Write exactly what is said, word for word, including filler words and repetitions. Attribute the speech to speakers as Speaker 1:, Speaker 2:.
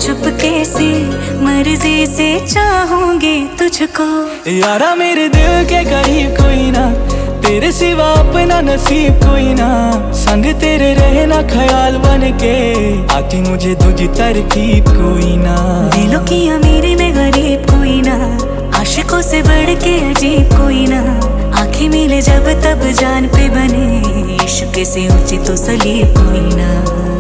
Speaker 1: चुपके से मर्जी से चाहूंगी तुझको।
Speaker 2: यारा मेरे दिल के करीब कोई ना, तेरे सिवा अपना नसीब कोई ना, संग तेरे रहना ख्याल बन के, आती मुझे तुझी तरकीब कोई ना।
Speaker 1: दिलों की अमीरी में गरीब कोई ना, आशिकों से बढ़ के अजीब कोई ना, आंखें मिले जब तब जान पे बने, इश्क से ऊंची तो सलीब कोई ना।